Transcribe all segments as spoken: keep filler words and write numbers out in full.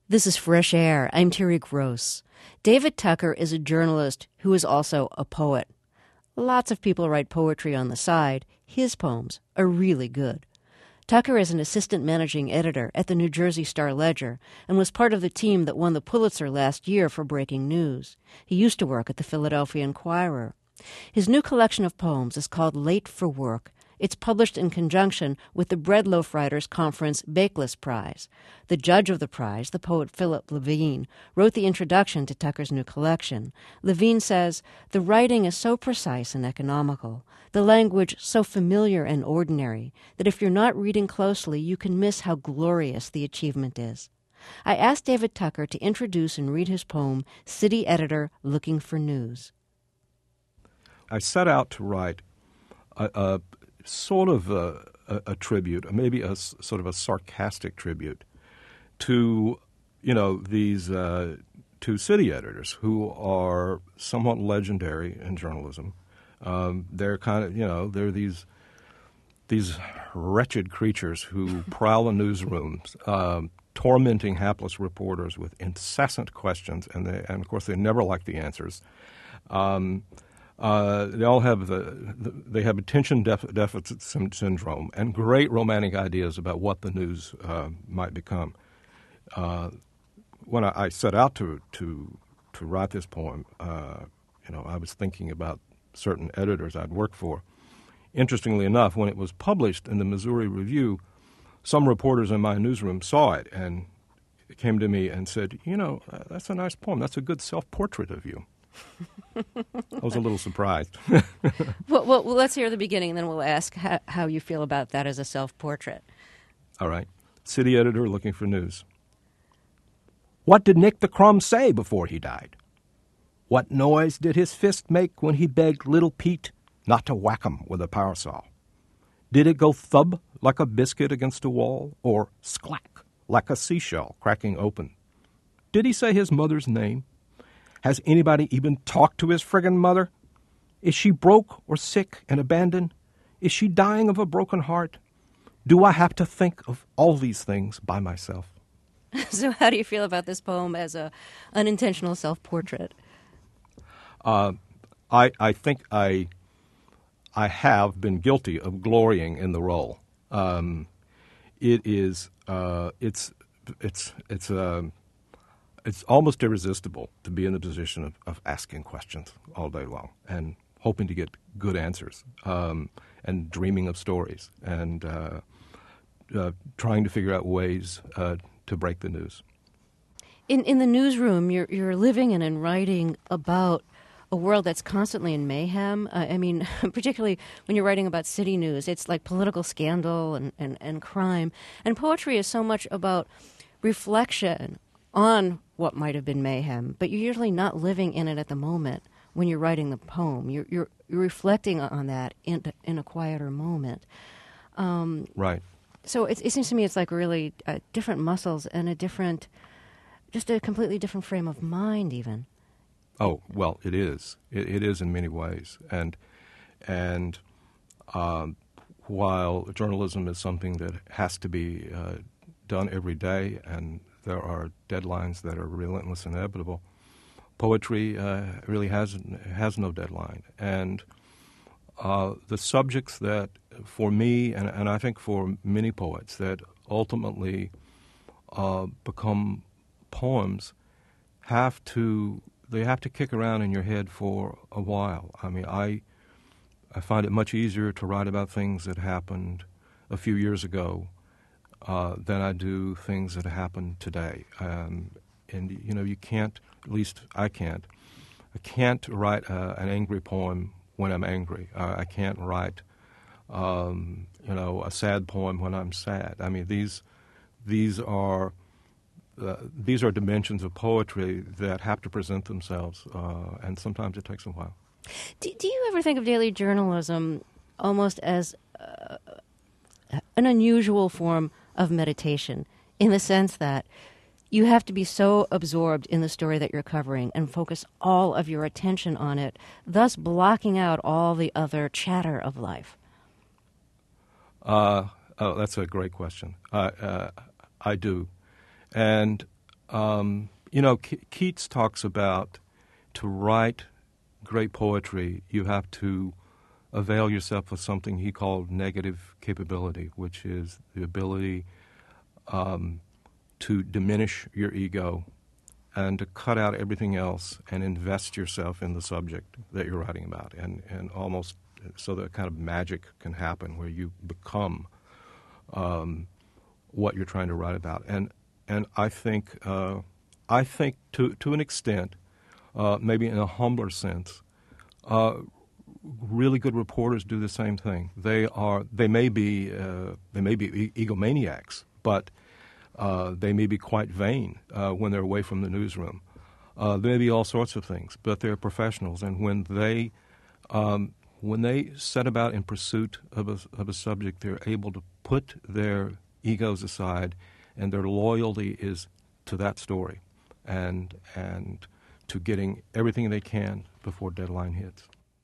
This is Fresh Air. I'm Terry Gross. David Tucker is a journalist who is also a poet. Lots of people write poetry on the side. His poems are really good. Tucker is an assistant managing editor at the New Jersey Star-Ledger and was part of the team that won the Pulitzer last year for breaking news. He used to work at the Philadelphia Inquirer. His new collection of poems is called Late for Work. It's published in conjunction with the Breadloaf Writers Conference Bakeless Prize. The judge of the prize, the poet Philip Levine, wrote the introduction to Tucker's new collection. Levine says, "The writing is so precise and economical, the language so familiar and ordinary, that if you're not reading closely, you can miss how glorious the achievement is." I asked David Tucker to introduce and read his poem, City Editor Looking for News. I set out to write a, a sort of a, a, a tribute, maybe a sort of a sarcastic tribute to, you know, these uh, two city editors who are somewhat legendary in journalism. Um, they're kind of, you know, they're these these wretched creatures who prowl the newsrooms, um, tormenting hapless reporters with incessant questions, and they, and of course they never like the answers. Um, Uh, they all have the, the they have attention def- deficit syndrome and great romantic ideas about what the news uh, might become. Uh, when I, I set out to to to write this poem, uh, you know, I was thinking about certain editors I'd worked for. Interestingly enough, when it was published in the Missouri Review, some reporters in my newsroom saw it and came to me and said, "You know, uh, that's a nice poem. That's a good self-portrait of you." I was a little surprised. well, well, well, let's hear the beginning, and then we'll ask how, how you feel about that as a self-portrait. All right. City editor looking for news. What did Nick the Crumb say before he died? What noise did his fist make when he begged little Pete not to whack him with a power saw? Did it go thub like a biscuit against a wall, or sclack like a seashell cracking open? Did he say his mother's name? Has anybody even talked to his friggin' mother? Is she broke or sick and abandoned? Is she dying of a broken heart? Do I have to think of all these things by myself? So how do you feel about this poem as a unintentional self-portrait? Uh, I, I think I, I have been guilty of glorying in the role. Um, it is, uh, it's, it's, it's, um, It's almost irresistible to be in the position of, of asking questions all day long and hoping to get good answers um, and dreaming of stories and uh, uh, trying to figure out ways uh, to break the news. In in the newsroom, you're you're living in and writing about a world that's constantly in mayhem. Uh, I mean, particularly when you're writing about city news, it's like political scandal and, and, and crime. And poetry is so much about reflection on what might have been mayhem, but you're usually not living in it at the moment when you're writing the poem. You're you're, you're reflecting on that in in a quieter moment. Um, right. So it, it seems to me it's like really uh, different muscles and a different, just a completely different frame of mind, even. Oh well, it is. It, it is in many ways, and and um, while journalism is something that has to be uh, done every day, and there are deadlines that are relentless and inevitable, poetry uh, really has has no deadline. And uh, the subjects that, for me, and, and I think for many poets, that ultimately uh, become poems, have to they have to kick around in your head for a while. I mean, I I find it much easier to write about things that happened a few years ago Uh, than I do things that happen today. Um, and, you know, you can't, at least I can't, I can't write uh, an angry poem when I'm angry. Uh, I can't write, um, you know, a sad poem when I'm sad. I mean, these these are uh, these are dimensions of poetry that have to present themselves, uh, and sometimes it takes a while. Do, do you ever think of daily journalism almost as uh, an unusual form of meditation, in the sense that you have to be so absorbed in the story that you're covering and focus all of your attention on it, thus blocking out all the other chatter of life? Uh, oh, that's a great question. Uh, uh, I do. And um, you know, Ke- Keats talks about to write great poetry, you have to avail yourself of something he called negative capability, which is the ability um, to diminish your ego and to cut out everything else and invest yourself in the subject that you're writing about, and, and almost so that kind of magic can happen where you become um, what you're trying to write about. And and I think uh, I think to to an extent, uh, maybe in a humbler sense, uh, really good reporters do the same thing. They are they may be uh, they may be e- egomaniacs, but uh, they may be quite vain uh, when they're away from the newsroom. Uh, there may be all sorts of things, but they're professionals, and when they um, when they set about in pursuit of a, of a subject, they're able to put their egos aside, and their loyalty is to that story, and and to getting everything they can before deadline hits.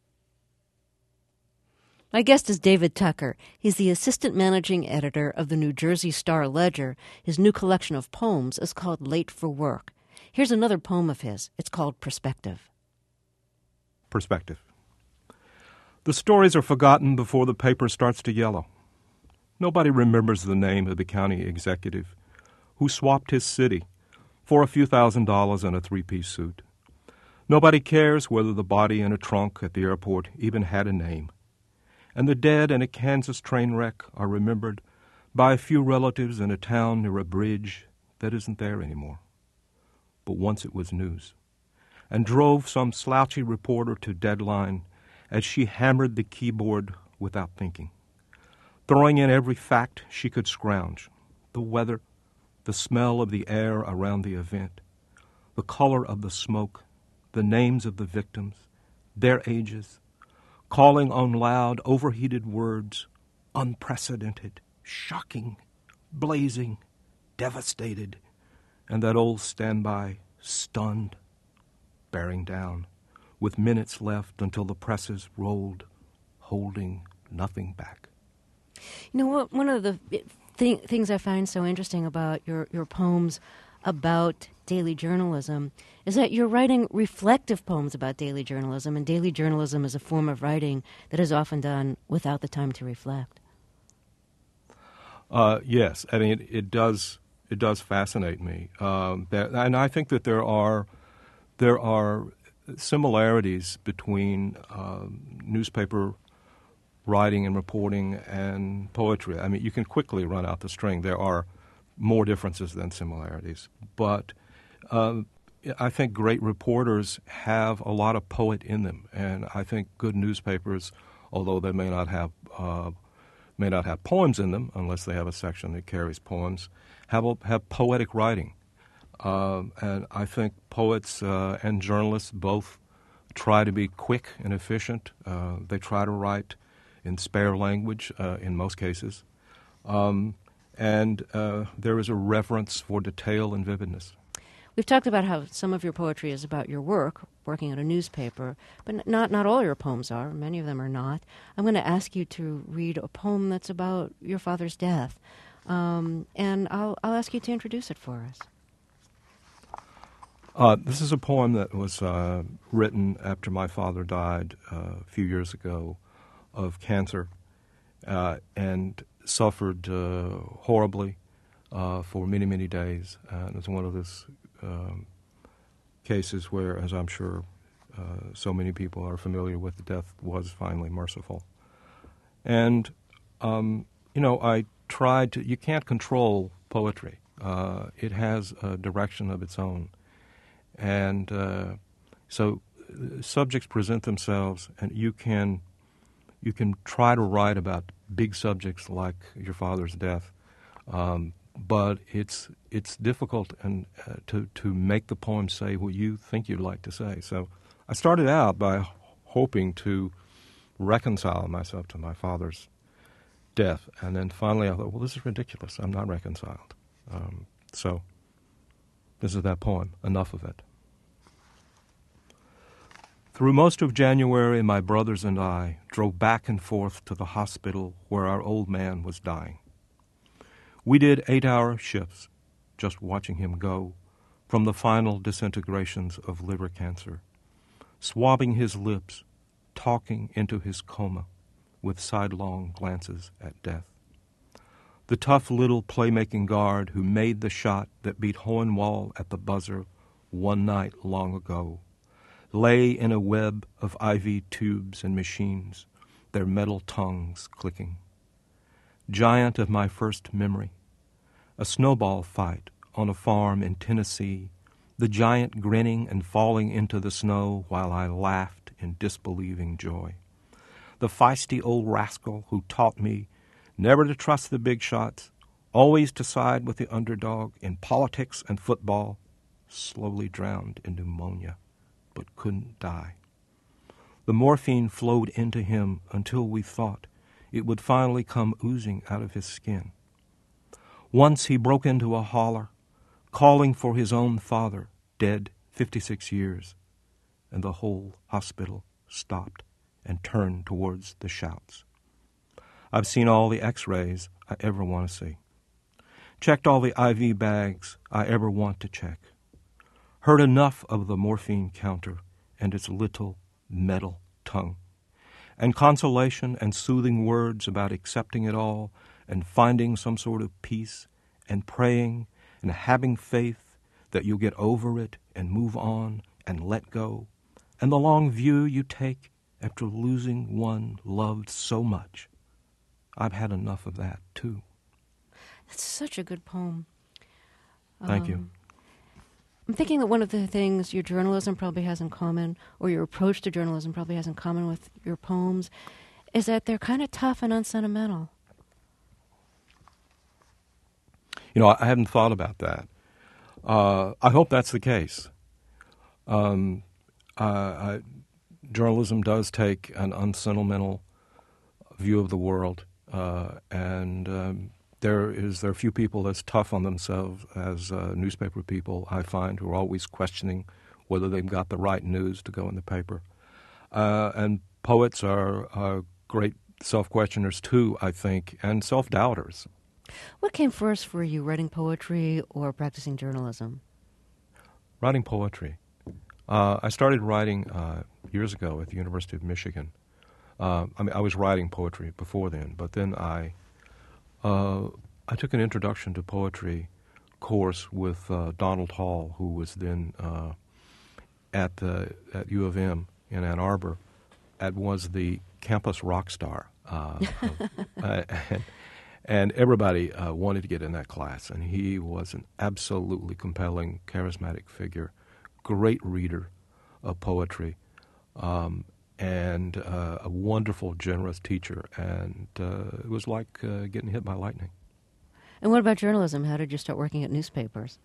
My guest is David Tucker. He's the assistant managing editor of the New Jersey Star-Ledger. His new collection of poems is called Late for Work. Here's another poem of his. It's called Perspective. Perspective. The stories are forgotten before the paper starts to yellow. Nobody remembers the name of the county executive who swapped his city for a few thousand dollars and a three-piece suit. Nobody cares whether the body in a trunk at the airport even had a name. And the dead in a Kansas train wreck are remembered by a few relatives in a town near a bridge that isn't there anymore. But once it was news, and drove some slouchy reporter to deadline as she hammered the keyboard without thinking, throwing in every fact she could scrounge: the weather, the smell of the air around the event, the color of the smoke, the names of the victims, their ages, calling on loud, overheated words, unprecedented, shocking, blazing, devastated, and that old standby, stunned, bearing down, with minutes left until the presses rolled, holding nothing back. You know, what? One of the th- things I find so interesting about your, your poems about daily journalism is that you're writing reflective poems about daily journalism, and daily journalism is a form of writing that is often done without the time to reflect. Uh, yes, I mean it, it does. It does fascinate me, um, that, and I think that there are there are similarities between uh, newspaper writing and reporting and poetry. I mean, you can quickly run out the string. There are more differences than similarities, but uh, I think great reporters have a lot of poet in them, and I think good newspapers, although they may not have uh, may not have poems in them, unless they have a section that carries poems, have a, have poetic writing, uh, and I think poets uh, and journalists both try to be quick and efficient. Uh, they try to write in spare language uh, in most cases. Um, And uh, there is a reverence for detail and vividness. We've talked about how some of your poetry is about your work, working at a newspaper, but not not all your poems are. Many of them are not. I'm going to ask you to read a poem that's about your father's death, um, and I'll I'll ask you to introduce it for us. Uh, this is a poem that was uh, written after my father died uh, a few years ago of cancer, uh, and suffered uh, horribly uh, for many, many days. Uh, it's one of those um, cases where, as I'm sure uh, so many people are familiar with, the death was finally merciful. And, um, you know, I tried to, you can't control poetry. Uh, it has a direction of its own. And uh, so subjects present themselves, and you can you can try to write about big subjects like your father's death, um, but it's it's difficult and uh, to to make the poem say what you think you'd like to say. So I started out by hoping to reconcile myself to my father's death, and then finally I thought, well, this is ridiculous. I'm not reconciled. Um, so this is that poem. Enough of it. Through most of January, my brothers and I drove back and forth to the hospital where our old man was dying. We did eight-hour shifts, just watching him go, from the final disintegrations of liver cancer, swabbing his lips, talking into his coma with sidelong glances at death. The tough little playmaking guard who made the shot that beat Hohenwald at the buzzer one night long ago lay in a web of I V tubes and machines, their metal tongues clicking. Giant of my first memory, a snowball fight on a farm in Tennessee, the giant grinning and falling into the snow while I laughed in disbelieving joy. The feisty old rascal who taught me never to trust the big shots, always to side with the underdog in politics and football, slowly drowned in pneumonia, but couldn't die. The morphine flowed into him until we thought it would finally come oozing out of his skin. Once he broke into a holler, calling for his own father, dead fifty-six years, and the whole hospital stopped and turned towards the shouts. I've seen all the x-rays I ever want to see, checked all the I V bags I ever want to check, heard enough of the morphine counter and its little metal tongue, and consolation and soothing words about accepting it all and finding some sort of peace and praying and having faith that you'll get over it and move on and let go, and the long view you take after losing one loved so much. I've had enough of that, too. That's such a good poem. Thank um, you. I'm thinking that one of the things your journalism probably has in common, or your approach to journalism probably has in common with your poems, is that they're kind of tough and unsentimental. You know, I hadn't thought about that. Uh, I hope that's the case. Um, uh, I, journalism does take an unsentimental view of the world, uh, and um, there is there are few people as tough on themselves as uh, newspaper people, I find, who are always questioning whether they've got the right news to go in the paper. Uh, and poets are, are great self-questioners too, I think, and self-doubters. What came first for you, writing poetry or practicing journalism? Writing poetry. Uh, I started writing uh, years ago at the University of Michigan. Uh, I mean, I was writing poetry before then, but then I uh, I took an introduction to poetry course with uh, Donald Hall, who was then uh, at the at U of M in Ann Arbor, and was the campus rock star. Uh, uh, and, and everybody uh, wanted to get in that class, and he was an absolutely compelling, charismatic figure, great reader of poetry, um, and uh, a wonderful, generous teacher, and uh, it was like uh, getting hit by lightning. And what about journalism? How did you start working at newspapers?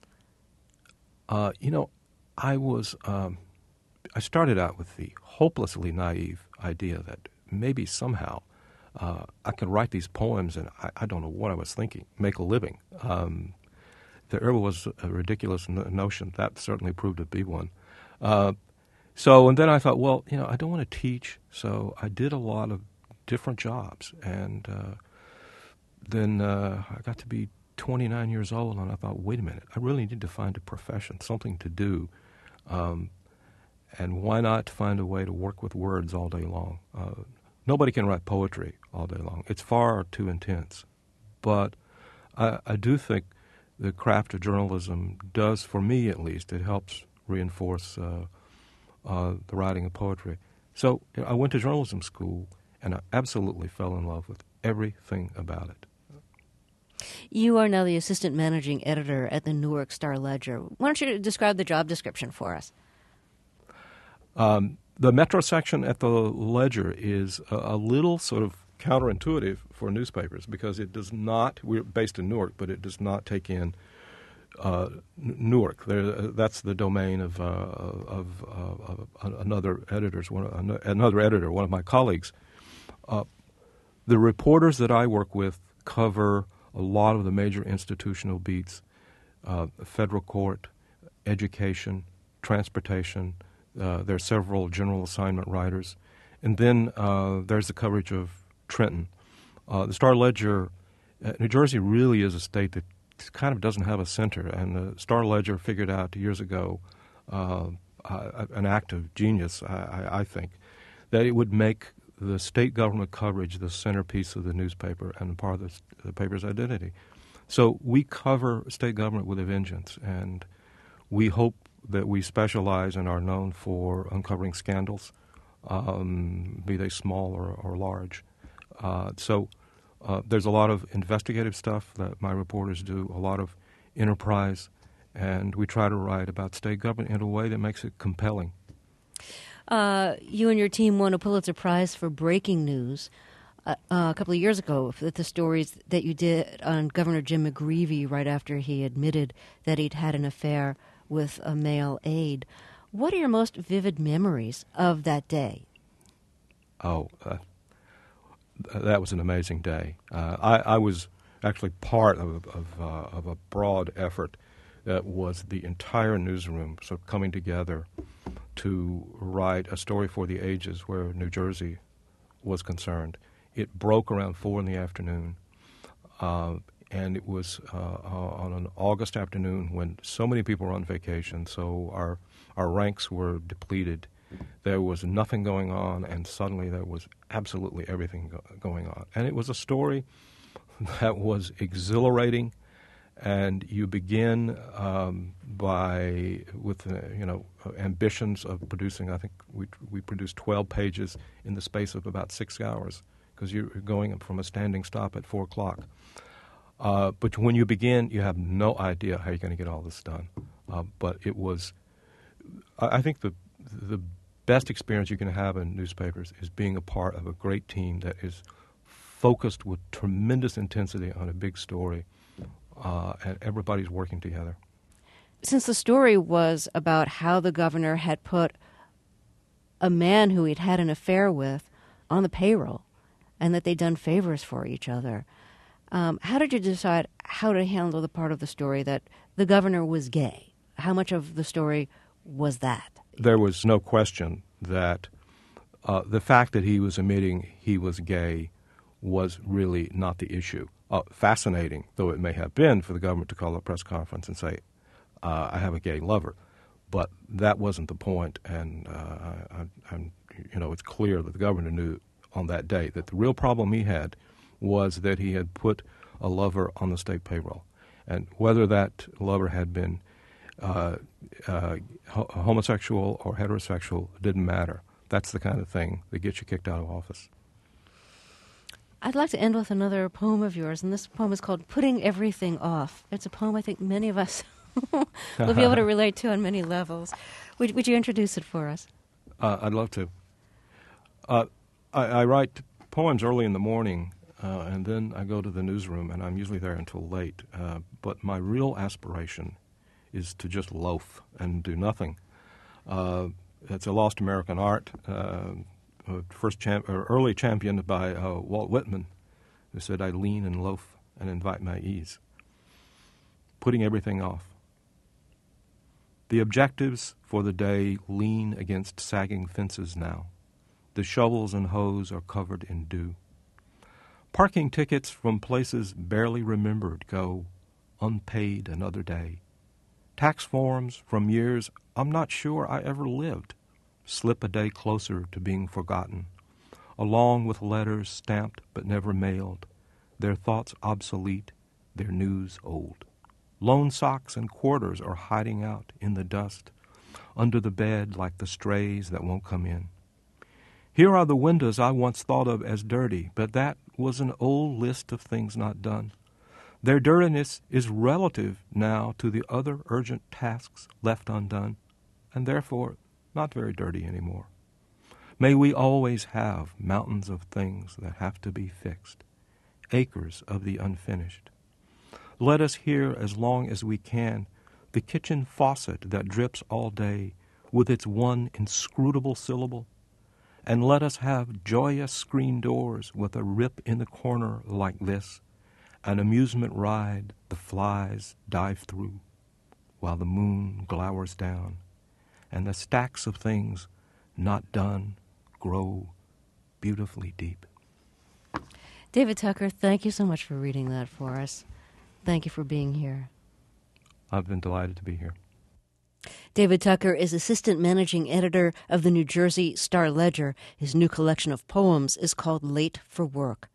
Uh, you know, I was, um, I started out with the hopelessly naive idea that maybe somehow uh, I could write these poems, and I, I don't know what I was thinking, make a living. Um, there ever was a ridiculous no- notion. That certainly proved to be one. Uh, so, and then I thought, well, you know, I don't want to teach, so I did a lot of different jobs, and uh, then uh, I got to be twenty-nine years old, and I thought, wait a minute, I really need to find a profession, something to do, um, and why not find a way to work with words all day long? Uh, nobody can write poetry all day long. It's far too intense. But I, I do think the craft of journalism does, for me at least, it helps reinforce uh, uh, the writing of poetry. So you know, I went to journalism school, and I absolutely fell in love with everything about it. You are now the assistant managing editor at the Newark Star-Ledger. Why don't you describe the job description for us? Um, the Metro section at the Ledger is a, a little sort of counterintuitive for newspapers because it does not, we're based in Newark, but it does not take in uh, Newark. There, uh, that's the domain of, uh, of, uh, of another editor's, one, another editor, one of my colleagues. Uh, the reporters that I work with cover a lot of the major institutional beats, uh, federal court, education, transportation. Uh, there are several general assignment writers. And then uh, there's the coverage of Trenton. Uh, the Star-Ledger, uh, New Jersey really is a state that kind of doesn't have a center. And the Star-Ledger figured out years ago, uh, uh, an act of genius, I, I think, that it would make the state government coverage the centerpiece of the newspaper and part of the, the paper's identity. So we cover state government with a vengeance, and we hope that we specialize and are known for uncovering scandals, um, be they small or, or large. Uh, so uh, there's a lot of investigative stuff that my reporters do, a lot of enterprise, and we try to write about state government in a way that makes it compelling. Uh, you and your team won a Pulitzer Prize for breaking news uh, uh, a couple of years ago with the stories that you did on Governor Jim McGreevey right after he admitted that he'd had an affair with a male aide. What are your most vivid memories of that day? Oh, uh, that was an amazing day. Uh, I, I was actually part of, of, uh, of a broad effort that was the entire newsroom sort of coming together to write a story for the ages where New Jersey was concerned. It broke around four in the afternoon, uh, and it was uh, uh, on an August afternoon when so many people were on vacation, so our, our ranks were depleted. There was nothing going on, and suddenly there was absolutely everything go- going on. And it was a story that was exhilarating, and you begin um, by with uh, you know uh, ambitions of producing. I think we we produced twelve pages in the space of about six hours because you're going from a standing stop at four o'clock. Uh, but when you begin, you have no idea how you're going to get all this done. Uh, but it was, I, I think the the best experience you can have in newspapers is being a part of a great team that is focused with tremendous intensity on a big story. Uh, and everybody's working together. Since the story was about how the governor had put a man who he'd had an affair with on the payroll and that they'd done favors for each other, um, how did you decide how to handle the part of the story that the governor was gay? How much of the story was that? There was no question that uh, the fact that he was admitting he was gay was really not the issue. Uh, fascinating, though it may have been, for the government to call a press conference and say, uh, I have a gay lover. But that wasn't the point, and uh, I, I, I'm, you know, it's clear that the governor knew on that day that the real problem he had was that he had put a lover on the state payroll. And whether that lover had been uh, uh, ho- homosexual or heterosexual didn't matter. That's the kind of thing that gets you kicked out of office. I'd like to end with another poem of yours, and this poem is called Putting Everything Off. It's a poem I think many of us will be able to relate to on many levels. Would, would you introduce it for us? Uh, I'd love to. Uh, I, I write poems early in the morning, uh, and then I go to the newsroom, and I'm usually there until late. Uh, but my real aspiration is to just loaf and do nothing. Uh, it's a lost American art. Uh, Uh, first champ, or early championed by uh, Walt Whitman, who said, I lean and loaf and invite my ease. Putting everything off. The objectives for the day lean against sagging fences now. The shovels and hoes are covered in dew. Parking tickets from places barely remembered go unpaid another day. Tax forms from years I'm not sure I ever lived slip a day closer to being forgotten, along with letters stamped but never mailed, their thoughts obsolete, their news old. Loan socks and quarters are hiding out in the dust, under the bed like the strays that won't come in. Here are the windows I once thought of as dirty, but that was an old list of things not done. Their dirtiness is relative now to the other urgent tasks left undone, and therefore not very dirty anymore. May we always have mountains of things that have to be fixed, acres of the unfinished. Let us hear as long as we can the kitchen faucet that drips all day with its one inscrutable syllable, and let us have joyous screen doors with a rip in the corner like this, an amusement ride the flies dive through, while the moon glowers down, and the stacks of things not done grow beautifully deep. David Tucker, thank you so much for reading that for us. Thank you for being here. I've been delighted to be here. David Tucker is assistant managing editor of the New Jersey Star Ledger. His new collection of poems is called Late for Work.